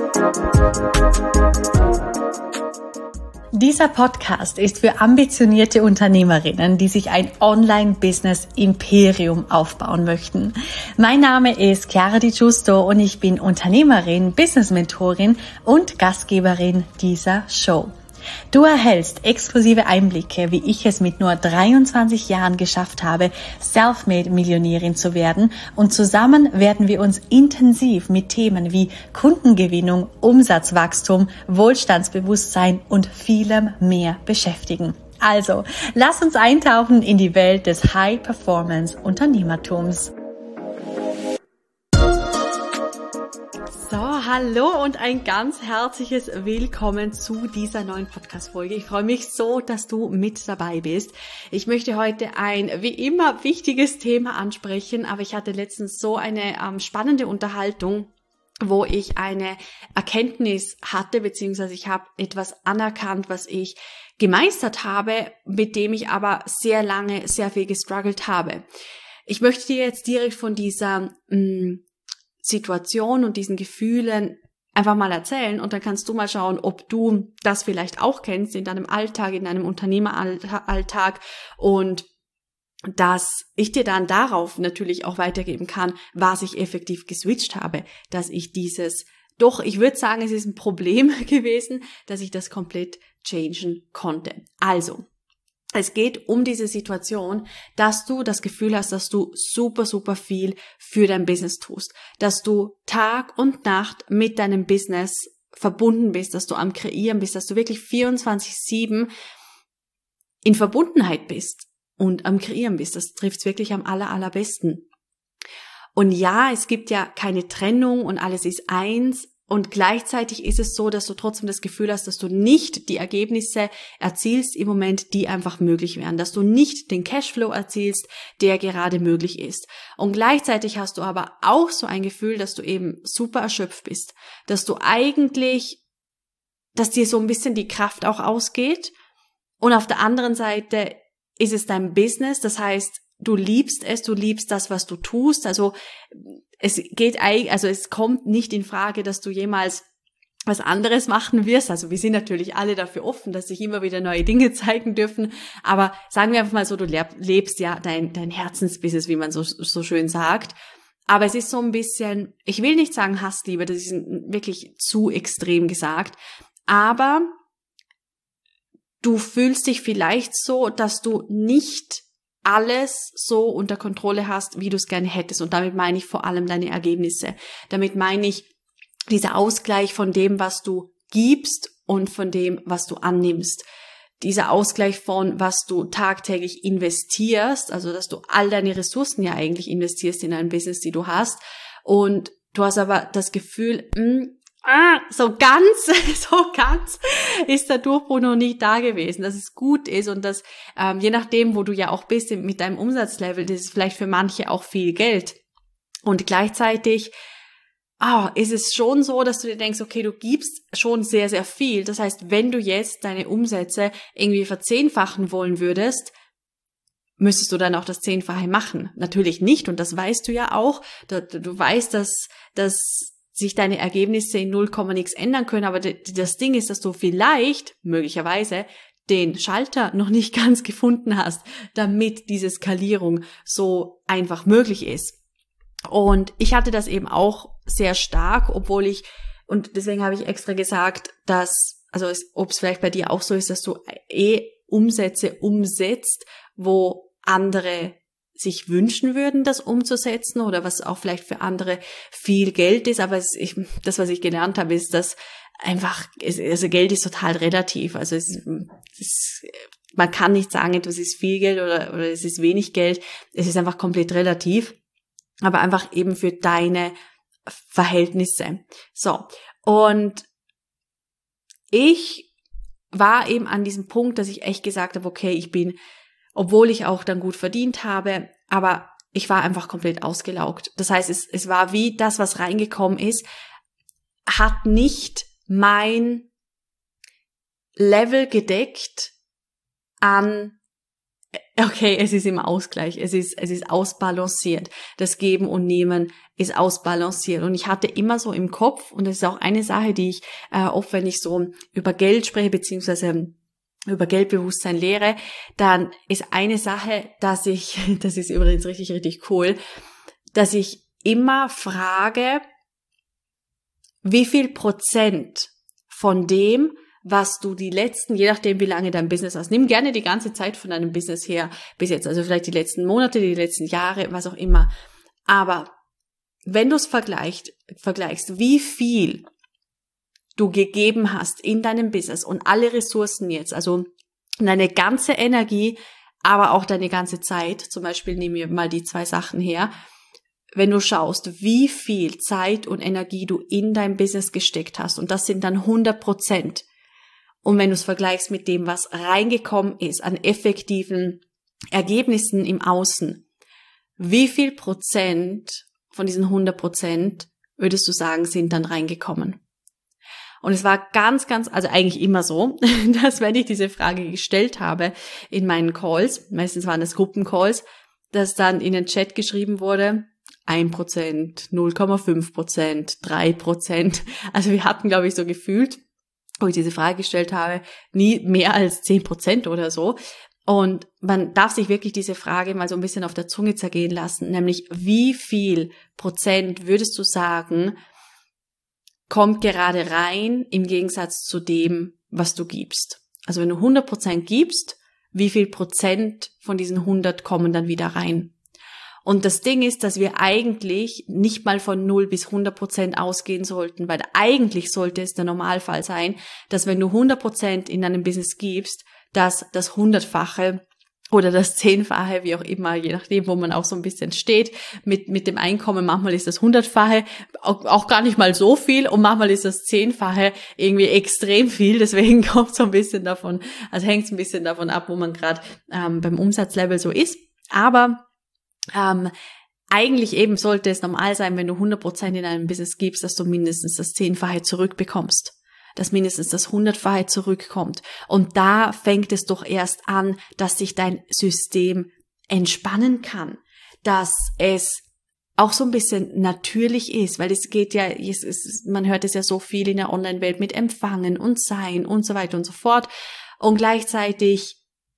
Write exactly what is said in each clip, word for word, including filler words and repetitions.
Dieser Podcast ist für ambitionierte Unternehmerinnen, die sich ein Online-Business-Imperium aufbauen möchten. Mein Name ist Chiara Di Giusto und ich bin Unternehmerin, Business-Mentorin und Gastgeberin dieser Show. Du erhältst exklusive Einblicke, wie ich es mit nur dreiundzwanzig Jahren geschafft habe, Selfmade-Millionärin zu werden, und zusammen werden wir uns intensiv mit Themen wie Kundengewinnung, Umsatzwachstum, Wohlstandsbewusstsein und vielem mehr beschäftigen. Also, lass uns eintauchen in die Welt des High-Performance-Unternehmertums. So, hallo und ein ganz herzliches Willkommen zu dieser neuen Podcast-Folge. Ich freue mich so, dass du mit dabei bist. Ich möchte heute ein, wie immer, wichtiges Thema ansprechen, aber ich hatte letztens so eine ähm, spannende Unterhaltung, wo ich eine Erkenntnis hatte, beziehungsweise ich habe etwas anerkannt, was ich gemeistert habe, mit dem ich aber sehr lange, sehr viel gestruggelt habe. Ich möchte dir jetzt direkt von dieser mh, Situation und diesen Gefühlen einfach mal erzählen, und dann kannst du mal schauen, ob du das vielleicht auch kennst in deinem Alltag, in deinem Unternehmeralltag, und dass ich dir dann darauf natürlich auch weitergeben kann, was ich effektiv geswitcht habe, dass ich dieses, doch, ich würde sagen, es ist ein Problem gewesen, dass ich das komplett changen konnte. Also, es geht um diese Situation, dass du das Gefühl hast, dass du super, super viel für dein Business tust, dass du Tag und Nacht mit deinem Business verbunden bist, dass du am Kreieren bist, dass du wirklich vierundzwanzig sieben in Verbundenheit bist und am Kreieren bist. Das trifft's wirklich am aller, allerbesten. Und ja, es gibt ja keine Trennung und alles ist eins. Und gleichzeitig ist es so, dass du trotzdem das Gefühl hast, dass du nicht die Ergebnisse erzielst im Moment, die einfach möglich wären, dass du nicht den Cashflow erzielst, der gerade möglich ist. Und gleichzeitig hast du aber auch so ein Gefühl, dass du eben super erschöpft bist, dass du eigentlich, dass dir so ein bisschen die Kraft auch ausgeht. Und auf der anderen Seite ist es dein Business, das heißt, du liebst es, du liebst das, was du tust. Also es geht eigentlich, also es kommt nicht in Frage, dass du jemals was anderes machen wirst. Also wir sind natürlich alle dafür offen, dass sich immer wieder neue Dinge zeigen dürfen. Aber sagen wir einfach mal so, du lebst ja dein, dein Herzensbusiness, wie man so, so schön sagt. Aber es ist so ein bisschen, ich will nicht sagen Hassliebe, das ist wirklich zu extrem gesagt. Aber du fühlst dich vielleicht so, dass du nicht alles so unter Kontrolle hast, wie du es gerne hättest. Und damit meine ich vor allem deine Ergebnisse. Damit meine ich dieser Ausgleich von dem, was du gibst und von dem, was du annimmst. Dieser Ausgleich von, was du tagtäglich investierst, also dass du all deine Ressourcen ja eigentlich investierst in ein Business, die du hast. Und du hast aber das Gefühl, mh, Ah, so ganz, so ganz ist der Durchbruch noch nicht da gewesen, dass es gut ist und dass, ähm, je nachdem, wo du ja auch bist mit deinem Umsatzlevel, das ist vielleicht für manche auch viel Geld. Und gleichzeitig, ah, ist es schon so, dass du dir denkst, okay, du gibst schon sehr, sehr viel. Das heißt, wenn du jetzt deine Umsätze irgendwie verzehnfachen wollen würdest, müsstest du dann auch das Zehnfache machen. Natürlich nicht, und das weißt du ja auch. Du, du weißt, dass, dass sich deine Ergebnisse in null Komma nix ändern können, aber das Ding ist, dass du vielleicht, möglicherweise, den Schalter noch nicht ganz gefunden hast, damit diese Skalierung so einfach möglich ist. Und ich hatte das eben auch sehr stark, obwohl ich, und deswegen habe ich extra gesagt, dass, also ob es vielleicht bei dir auch so ist, dass du eh Umsätze umsetzt, wo andere sich wünschen würden, das umzusetzen, oder was auch vielleicht für andere viel Geld ist. Aber es, ich, das, was ich gelernt habe, ist, dass einfach, es, also Geld ist total relativ. Also es, es, man kann nicht sagen, etwas ist viel Geld oder, oder es ist wenig Geld. Es ist einfach komplett relativ, aber einfach eben für deine Verhältnisse. So, und ich war eben an diesem Punkt, dass ich echt gesagt habe, okay, ich bin, obwohl ich auch dann gut verdient habe, aber ich war einfach komplett ausgelaugt. Das heißt, es, es war wie das, was reingekommen ist, hat nicht mein Level gedeckt an okay, es ist im Ausgleich, es ist, es ist ausbalanciert. Das Geben und Nehmen ist ausbalanciert. Und ich hatte immer so im Kopf, und das ist auch eine Sache, die ich äh, oft, wenn ich so über Geld spreche, beziehungsweise über Geldbewusstsein lehre, dann ist eine Sache, dass ich, das ist übrigens richtig, richtig cool, dass ich immer frage, wie viel Prozent von dem, was du die letzten, je nachdem wie lange dein Business hast, nimm gerne die ganze Zeit von deinem Business her bis jetzt, also vielleicht die letzten Monate, die letzten Jahre, was auch immer. Aber wenn du es vergleichst, vergleichst, wie viel du gegeben hast in deinem Business und alle Ressourcen jetzt, also deine ganze Energie, aber auch deine ganze Zeit, zum Beispiel nehmen wir mal die zwei Sachen her, wenn du schaust, wie viel Zeit und Energie du in dein Business gesteckt hast, und das sind dann hundert Prozent. Und wenn du es vergleichst mit dem, was reingekommen ist an effektiven Ergebnissen im Außen, wie viel Prozent von diesen hundert Prozent würdest du sagen, sind dann reingekommen? Und es war ganz, ganz, also eigentlich immer so, dass wenn ich diese Frage gestellt habe in meinen Calls, meistens waren das Gruppencalls, dass dann in den Chat geschrieben wurde, ein Prozent, null Komma fünf Prozent, drei Prozent. Also wir hatten, glaube ich, so gefühlt, wo ich diese Frage gestellt habe, nie mehr als zehn Prozent oder so. Und man darf sich wirklich diese Frage mal so ein bisschen auf der Zunge zergehen lassen, nämlich wie viel Prozent würdest du sagen, kommt gerade rein im Gegensatz zu dem, was du gibst. Also wenn du hundert Prozent gibst, wie viel Prozent von diesen hundert kommen dann wieder rein? Und das Ding ist, dass wir eigentlich nicht mal von null bis hundert Prozent ausgehen sollten, weil eigentlich sollte es der Normalfall sein, dass wenn du hundert Prozent in deinem Business gibst, dass das Hundertfache oder das Zehnfache, wie auch immer, je nachdem, wo man auch so ein bisschen steht, mit mit dem Einkommen, manchmal ist das Hundertfache auch, auch gar nicht mal so viel und manchmal ist das Zehnfache irgendwie extrem viel, deswegen kommt es so ein bisschen davon, also hängt es ein bisschen davon ab, wo man gerade ähm, beim Umsatzlevel so ist, aber ähm, eigentlich eben sollte es normal sein, wenn du hundert Prozent in einem Business gibst, dass du mindestens das Zehnfache zurückbekommst, dass mindestens das Hundertfache zurückkommt. Und da fängt es doch erst an, dass sich dein System entspannen kann, dass es auch so ein bisschen natürlich ist, weil es geht ja, es ist, man hört es ja so viel in der Online-Welt mit Empfangen und Sein und so weiter und so fort. Und gleichzeitig,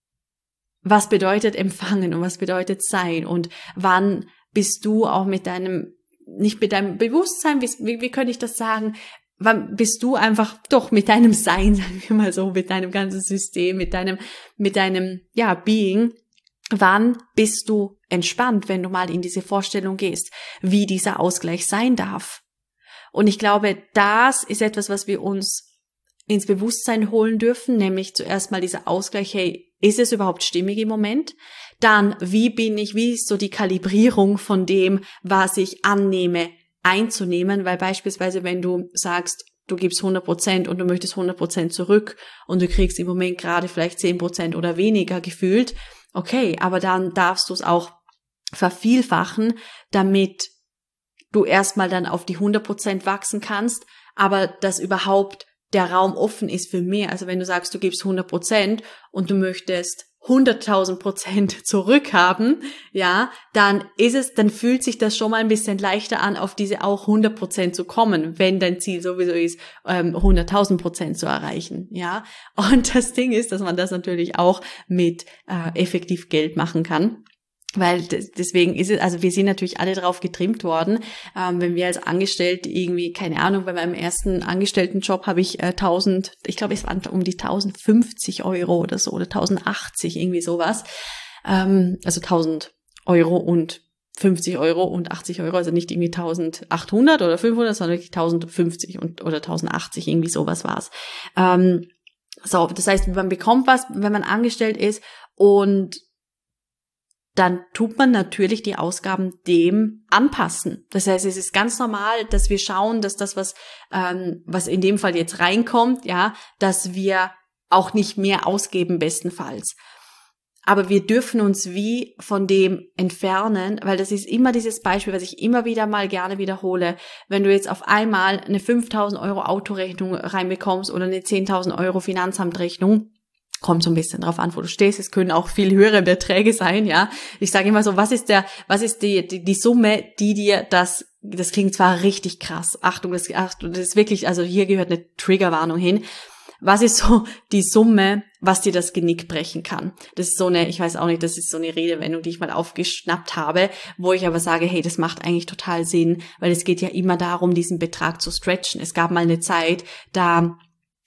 was bedeutet Empfangen und was bedeutet Sein und wann bist du auch mit deinem, nicht mit deinem Bewusstsein, wie, wie, wie könnte ich das sagen, wann bist du einfach doch mit deinem Sein, sagen wir mal so, mit deinem ganzen System, mit deinem, mit deinem, ja, Being, wann bist du entspannt, wenn du mal in diese Vorstellung gehst, wie dieser Ausgleich sein darf. Und ich glaube, das ist etwas, was wir uns ins Bewusstsein holen dürfen, nämlich zuerst mal dieser Ausgleich, hey, ist es überhaupt stimmig im Moment? Dann, wie bin ich, wie ist so die Kalibrierung von dem, was ich annehme, einzunehmen? Weil beispielsweise, wenn du sagst, du gibst hundert Prozent und du möchtest hundert Prozent zurück und du kriegst im Moment gerade vielleicht zehn Prozent oder weniger gefühlt, okay, aber dann darfst du es auch vervielfachen, damit du erstmal dann auf die hundert Prozent wachsen kannst, aber dass überhaupt der Raum offen ist für mehr. Also wenn du sagst, du gibst hundert Prozent und du möchtest hunderttausend Prozent zurückhaben, ja, dann ist es, dann fühlt sich das schon mal ein bisschen leichter an, auf diese auch hundert Prozent zu kommen, wenn dein Ziel sowieso ist, hunderttausend Prozent zu erreichen, ja. Und das Ding ist, dass man das natürlich auch mit äh, effektiv Geld machen kann. Weil deswegen ist es, also wir sind natürlich alle drauf getrimmt worden, ähm, wenn wir als Angestellte irgendwie, keine Ahnung, bei meinem ersten Angestelltenjob habe ich äh, tausend, ich glaube es waren um die tausendfünfzig Euro oder so, oder tausendachtzig, irgendwie sowas, ähm, also tausend Euro und fünfzig Euro und achtzig Euro, also nicht irgendwie eintausendachthundert oder fünfhundert, sondern wirklich tausendfünfzig und, oder tausendachtzig, irgendwie sowas war's. Ähm, so, das heißt, man bekommt was, wenn man angestellt ist, und dann tut man natürlich die Ausgaben dem anpassen. Das heißt, es ist ganz normal, dass wir schauen, dass das, was ähm, was in dem Fall jetzt reinkommt, ja, dass wir auch nicht mehr ausgeben bestenfalls. Aber wir dürfen uns wie von dem entfernen, weil das ist immer dieses Beispiel, was ich immer wieder mal gerne wiederhole. Wenn du jetzt auf einmal eine fünftausend Euro Autorechnung reinbekommst oder eine zehntausend Euro Finanzamtrechnung, Kommt so ein bisschen drauf an, wo du stehst. Es können auch viel höhere Beträge sein, ja. Ich sage immer so, was ist der, was ist die, die, die Summe, die dir das, das klingt zwar richtig krass. Achtung, das, Achtung, das ist wirklich, also hier gehört eine Triggerwarnung hin. Was ist so die Summe, was dir das Genick brechen kann? Das ist so eine, ich weiß auch nicht, das ist so eine Redewendung, die ich mal aufgeschnappt habe, wo ich aber sage, hey, das macht eigentlich total Sinn, weil es geht ja immer darum, diesen Betrag zu stretchen. Es gab mal eine Zeit, da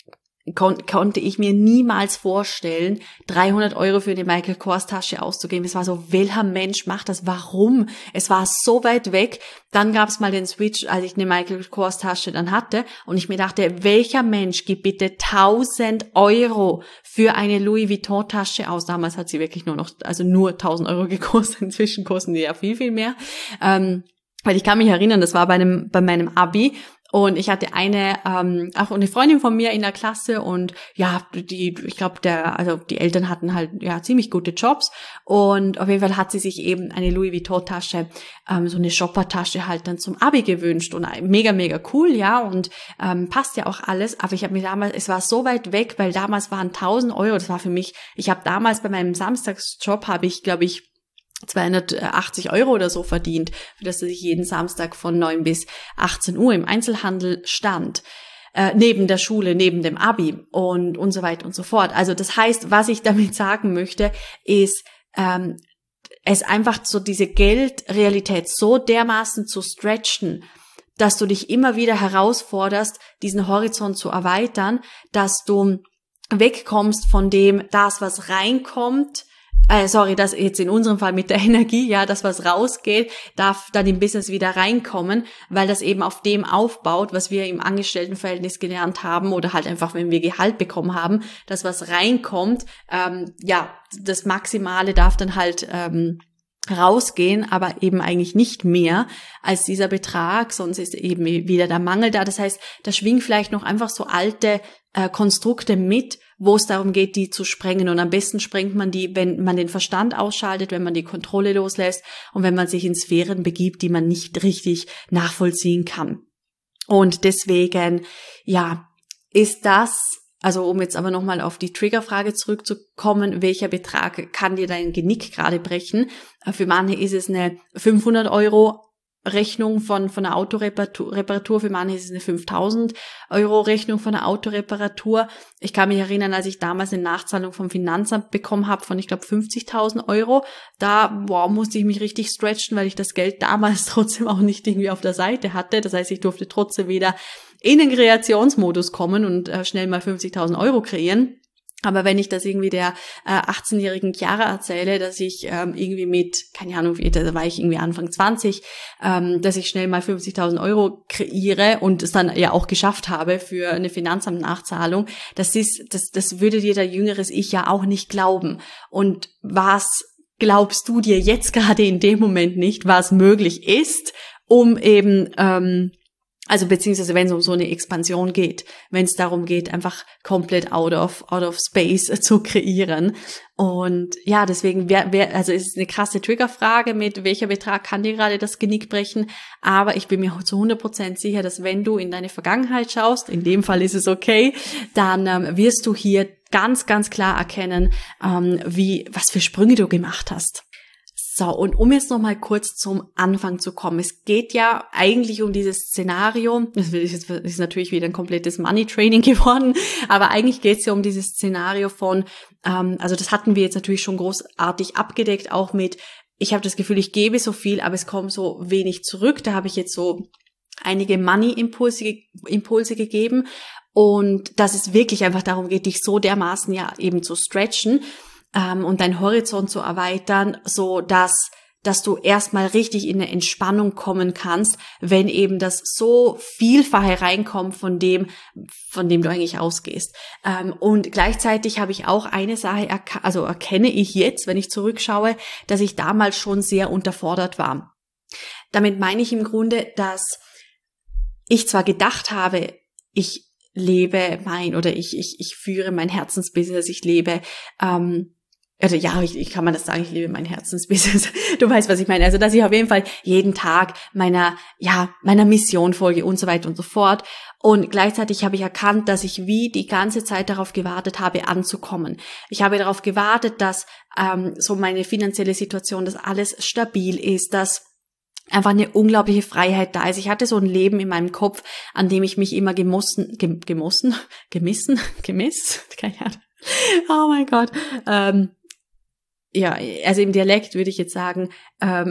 Kon- konnte ich mir niemals vorstellen, dreihundert Euro für eine Michael Kors Tasche auszugeben. Es war so, welcher Mensch macht das? Warum? Es war so weit weg. Dann gab es mal den Switch, als ich eine Michael Kors Tasche dann hatte und ich mir dachte, welcher Mensch gibt bitte tausend Euro für eine Louis Vuitton Tasche aus? Damals hat sie wirklich nur noch, also nur tausend Euro gekostet. Inzwischen kosten die ja viel, viel mehr. Ähm, weil ich kann mich erinnern, das war bei einem, bei meinem Abi. Und ich hatte eine, ähm, auch eine Freundin von mir in der Klasse und ja, die, ich glaube, der, also die Eltern hatten halt ja ziemlich gute Jobs und auf jeden Fall hat sie sich eben eine Louis Vuitton Tasche, ähm, so eine Shopper-Tasche halt dann zum Abi gewünscht und mega, mega cool, ja und ähm, passt ja auch alles, aber ich habe mir damals, es war so weit weg, weil damals waren tausend Euro, das war für mich, ich habe damals bei meinem Samstagsjob, habe ich, glaube ich, zweihundertachtzig Euro oder so verdient, für das ich jeden Samstag von neun bis achtzehn Uhr im Einzelhandel stand, äh, neben der Schule, neben dem Abi und und so weiter und so fort. Also das heißt, was ich damit sagen möchte, ist, ähm, es einfach so diese Geldrealität so dermaßen zu stretchen, dass du dich immer wieder herausforderst, diesen Horizont zu erweitern, dass du wegkommst von dem, das, was reinkommt, Äh, sorry, das jetzt in unserem Fall mit der Energie, ja, das was rausgeht, darf dann im Business wieder reinkommen, weil das eben auf dem aufbaut, was wir im Angestelltenverhältnis gelernt haben oder halt einfach, wenn wir Gehalt bekommen haben, das was reinkommt, ähm, ja, das Maximale darf dann halt ähm, rausgehen, aber eben eigentlich nicht mehr als dieser Betrag, sonst ist eben wieder der Mangel da. Das heißt, da schwingen vielleicht noch einfach so alte äh, Konstrukte mit, wo es darum geht, die zu sprengen. Und am besten sprengt man die, wenn man den Verstand ausschaltet, wenn man die Kontrolle loslässt und wenn man sich in Sphären begibt, die man nicht richtig nachvollziehen kann. Und deswegen, ja, ist das, also um jetzt aber nochmal auf die Triggerfrage zurückzukommen, welcher Betrag kann dir dein Genick gerade brechen? Für manche ist es eine fünfhundert Euro Rechnung von, von einer Autoreparatur, Reparatur. Für manche ist es eine fünftausend Euro Rechnung von einer Autoreparatur. Ich kann mich erinnern, als ich damals eine Nachzahlung vom Finanzamt bekommen habe von, ich glaube, fünfzigtausend Euro. Da, boah, musste ich mich richtig stretchen, weil ich das Geld damals trotzdem auch nicht irgendwie auf der Seite hatte. Das heißt, ich durfte trotzdem wieder in den Kreationsmodus kommen und äh, schnell mal fünfzigtausend Euro kreieren. Aber wenn ich das irgendwie der äh, achtzehnjährigen Chiara erzähle, dass ich ähm, irgendwie mit, keine Ahnung, da war ich irgendwie Anfang zwanzig, ähm, dass ich schnell mal fünfzigtausend Euro kreiere und es dann ja auch geschafft habe für eine Finanzamtnachzahlung, das ist, das, das würde dir der jüngeres Ich ja auch nicht glauben. Und was glaubst du dir jetzt gerade in dem Moment nicht, was möglich ist, um eben ähm, Also beziehungsweise wenn es um so eine Expansion geht, wenn es darum geht, einfach komplett out of out of space zu kreieren. Und ja, deswegen wer, wer, also es ist eine krasse Triggerfrage mit welcher Betrag kann dir gerade das Genick brechen. Aber ich bin mir zu hundert Prozent sicher, dass wenn du in deine Vergangenheit schaust, in dem Fall ist es okay, dann ähm, wirst du hier ganz ganz klar erkennen, ähm, wie was für Sprünge du gemacht hast. So, und um jetzt noch mal kurz zum Anfang zu kommen. Es geht ja eigentlich um dieses Szenario, das ist, das ist natürlich wieder ein komplettes Money-Training geworden, aber eigentlich geht es ja um dieses Szenario von, ähm, also das hatten wir jetzt natürlich schon großartig abgedeckt, auch mit, ich habe das Gefühl, ich gebe so viel, aber es kommt so wenig zurück. Da habe ich jetzt so einige Money-Impulse Impulse gegeben und dass es wirklich einfach darum geht, dich so dermaßen ja eben zu stretchen, Ähm, und deinen Horizont zu erweitern, so dass dass du erstmal richtig in eine Entspannung kommen kannst, wenn eben das so Vielfache reinkommt von dem, von dem du eigentlich ausgehst. Ähm, und gleichzeitig habe ich auch eine Sache, erka- also erkenne ich jetzt, wenn ich zurückschaue, dass ich damals schon sehr unterfordert war. Damit meine ich im Grunde, dass ich zwar gedacht habe, ich lebe mein oder ich ich ich führe mein Herzensbusiness, ich lebe ähm, also ja, ich, ich kann man das sagen, ich liebe mein Herzensbusiness. Du weißt, was ich meine. Also, dass ich auf jeden Fall jeden Tag meiner, ja, meiner Mission folge und so weiter und so fort. Und gleichzeitig habe ich erkannt, dass ich wie die ganze Zeit darauf gewartet habe, anzukommen. Ich habe darauf gewartet, dass ähm, so meine finanzielle Situation, dass alles stabil ist, dass einfach eine unglaubliche Freiheit da ist. Ich hatte so ein Leben in meinem Kopf, an dem ich mich immer gemossen, gem, gemossen, gemissen, gemiss, keine Ahnung. Oh mein Gott. Ähm, ja, also im Dialekt würde ich jetzt sagen, ähm,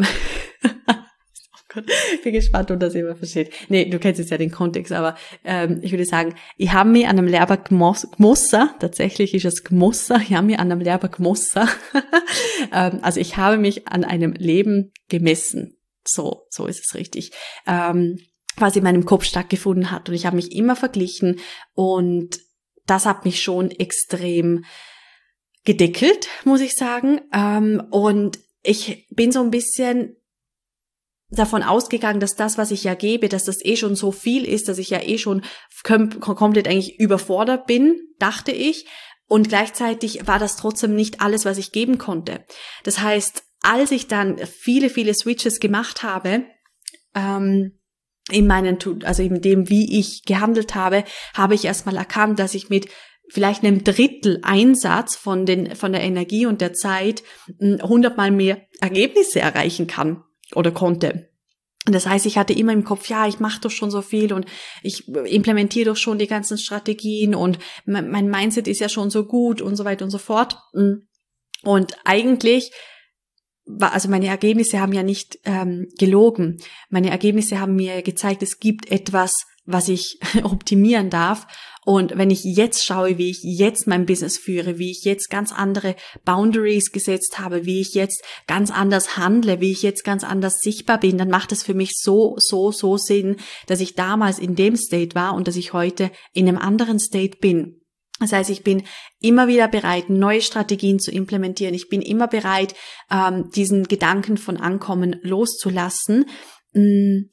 oh Gott, ich bin gespannt, ob das jemand versteht. Nee, du kennst jetzt ja den Kontext, aber ähm, ich würde sagen, ich habe mich an einem Lehrer gemossen, tatsächlich ist es gemossen, ich habe mich an einem Lehrer gemossen, ähm, also ich habe mich an einem Leben gemessen, so, so ist es richtig, ähm, was in meinem Kopf stattgefunden hat und ich habe mich immer verglichen und das hat mich schon extrem gedeckelt, muss ich sagen. Und ich bin so ein bisschen davon ausgegangen, dass das, was ich ja gebe, dass das eh schon so viel ist, dass ich ja eh schon komplett eigentlich überfordert bin, dachte ich. Und gleichzeitig war das trotzdem nicht alles, was ich geben konnte. Das heißt, als ich dann viele, viele Switches gemacht habe, ähm, in meinen, also in dem, wie ich gehandelt habe, habe ich erstmal erkannt, dass ich mit vielleicht einem Drittel Einsatz von den, von der Energie und der Zeit hundertmal mehr Ergebnisse erreichen kann oder konnte. Und das heißt, ich hatte immer im Kopf, ja, ich mache doch schon so viel und ich implementiere doch schon die ganzen Strategien und mein Mindset ist ja schon so gut und so weiter und so fort. Und eigentlich also meine Ergebnisse haben ja nicht ähm, gelogen. Meine Ergebnisse haben mir gezeigt, es gibt etwas, was ich optimieren darf. Und wenn ich jetzt schaue, wie ich jetzt mein Business führe, wie ich jetzt ganz andere Boundaries gesetzt habe, wie ich jetzt ganz anders handle, wie ich jetzt ganz anders sichtbar bin, dann macht es für mich so, so, so Sinn, dass ich damals in dem State war und dass ich heute in einem anderen State bin. Das heißt, ich bin immer wieder bereit, neue Strategien zu implementieren. Ich bin immer bereit, ähm, diesen Gedanken von Ankommen loszulassen, mh,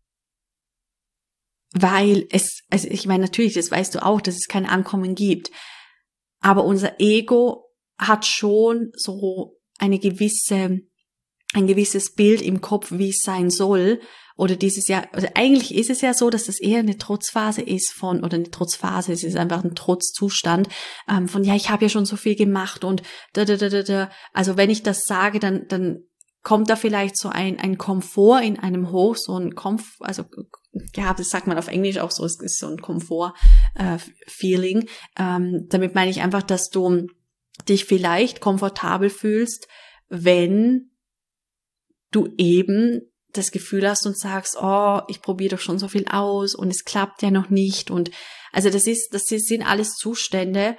weil es, also ich meine, natürlich, das weißt du auch, dass es kein Ankommen gibt. Aber unser Ego hat schon so eine gewisse, ein gewisses Bild im Kopf, wie es sein soll. Oder dieses Jahr, also eigentlich ist es ja so, dass das eher eine Trotzphase ist von, oder eine Trotzphase, es ist einfach ein Trotzzustand ähm, von, ja, ich habe ja schon so viel gemacht und da, da, da, da, da. Also wenn ich das sage, dann, dann kommt da vielleicht so ein, ein Komfort in einem hoch, so ein Komf, also, ja, das sagt man auf Englisch auch so, es ist so ein Komfort-Feeling. Äh, ähm, damit meine ich einfach, dass du dich vielleicht komfortabel fühlst, wenn du eben das Gefühl hast und sagst, oh, ich probiere doch schon so viel aus und es klappt ja noch nicht. Und also das ist, das sind alles Zustände.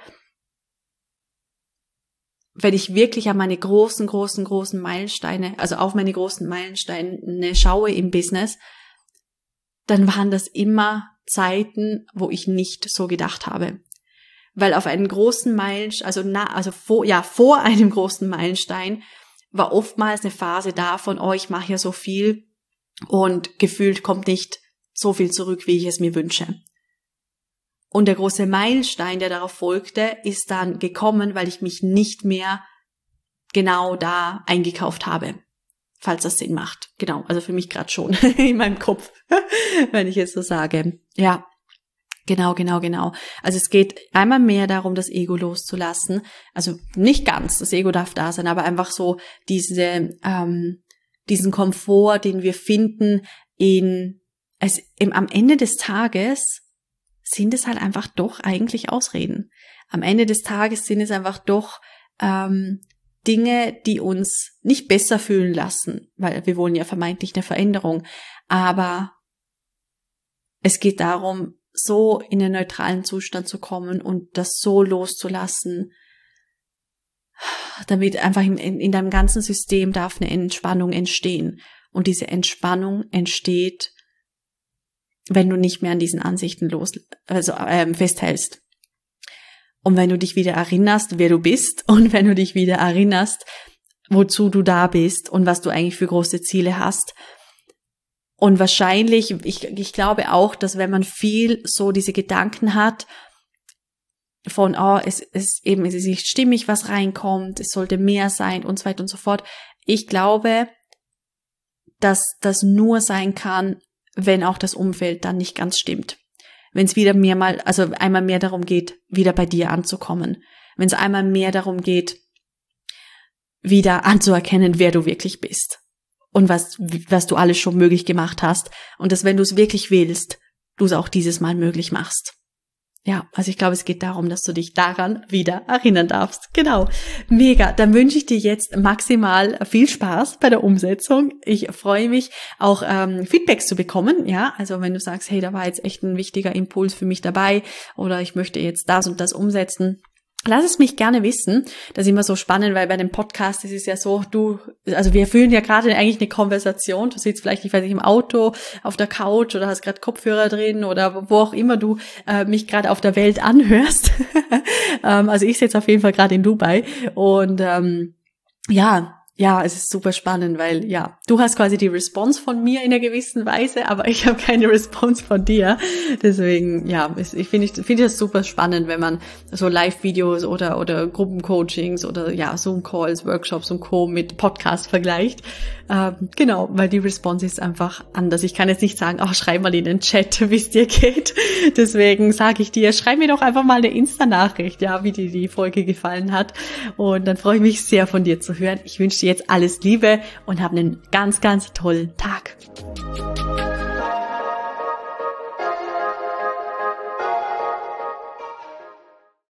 Wenn ich wirklich an meine großen, großen, großen Meilensteine, also auf meine großen Meilensteine schaue im Business, dann waren das immer Zeiten, wo ich nicht so gedacht habe. Weil auf einen großen Meilenstein, also na, also vor, ja, vor einem großen Meilenstein war oftmals eine Phase da von, oh, ich mache ja so viel und gefühlt kommt nicht so viel zurück, wie ich es mir wünsche. Und der große Meilenstein, der darauf folgte, ist dann gekommen, weil ich mich nicht mehr genau da eingekauft habe, falls das Sinn macht. Genau, also für mich gerade schon in meinem Kopf, wenn ich jetzt so sage. Ja, genau, genau, genau. Also es geht einmal mehr darum, das Ego loszulassen. Also nicht ganz, das Ego darf da sein, aber einfach so diese, ähm, diesen Komfort, den wir finden in, es, im, am Ende des Tages sind es halt einfach doch eigentlich Ausreden. Am Ende des Tages sind es einfach doch ähm, Dinge, die uns nicht besser fühlen lassen, weil wir wollen ja vermeintlich eine Veränderung. Aber es geht darum, so in einen neutralen Zustand zu kommen und das so loszulassen, damit einfach in, in, in deinem ganzen System darf eine Entspannung entstehen. Und diese Entspannung entsteht, wenn du nicht mehr an diesen Ansichten los, also ähm, festhältst. Und wenn du dich wieder erinnerst, wer du bist und wenn du dich wieder erinnerst, wozu du da bist und was du eigentlich für große Ziele hast. Und wahrscheinlich, ich, ich glaube auch, dass wenn man viel so diese Gedanken hat, von, oh, es ist eben, es ist nicht stimmig, was reinkommt, es sollte mehr sein und so weiter und so fort. Ich glaube, dass das nur sein kann, wenn auch das Umfeld dann nicht ganz stimmt. Wenn es wieder mehr mal, also einmal mehr darum geht, wieder bei dir anzukommen. Wenn es einmal mehr darum geht, wieder anzuerkennen, wer du wirklich bist. Und was, was du alles schon möglich gemacht hast. Und dass, wenn du es wirklich willst, du es auch dieses Mal möglich machst. Ja, also ich glaube, es geht darum, dass du dich daran wieder erinnern darfst. Genau, mega. Dann wünsche ich dir jetzt maximal viel Spaß bei der Umsetzung. Ich freue mich auch ähm, Feedbacks zu bekommen. Ja, also wenn du sagst, hey, da war jetzt echt ein wichtiger Impuls für mich dabei oder ich möchte jetzt das und das umsetzen. Lass es mich gerne wissen. Das ist immer so spannend, weil bei dem Podcast ist es ja so, du, also wir führen ja gerade eigentlich eine Konversation. Du sitzt vielleicht, ich weiß nicht, im Auto, auf der Couch oder hast gerade Kopfhörer drin oder wo auch immer du äh, mich gerade auf der Welt anhörst. ähm, also ich sitze auf jeden Fall gerade in Dubai und ähm, ja, ja, es ist super spannend, weil ja, du hast quasi die Response von mir in einer gewissen Weise, aber ich habe keine Response von dir. Deswegen, ja, ich finde ich finde das super spannend, wenn man so Live-Videos oder oder Gruppencoachings oder ja Zoom-Calls, Workshops und Co. mit Podcasts vergleicht. Ähm, genau, weil die Response ist einfach anders. Ich kann jetzt nicht sagen, oh, schreib mal in den Chat, wie es dir geht. Deswegen sage ich dir, schreib mir doch einfach mal eine Insta-Nachricht, ja, wie dir die Folge gefallen hat. Und dann freue ich mich sehr, von dir zu hören. Ich wünsche dir jetzt alles Liebe und hab einen ganz, ganz tollen Tag.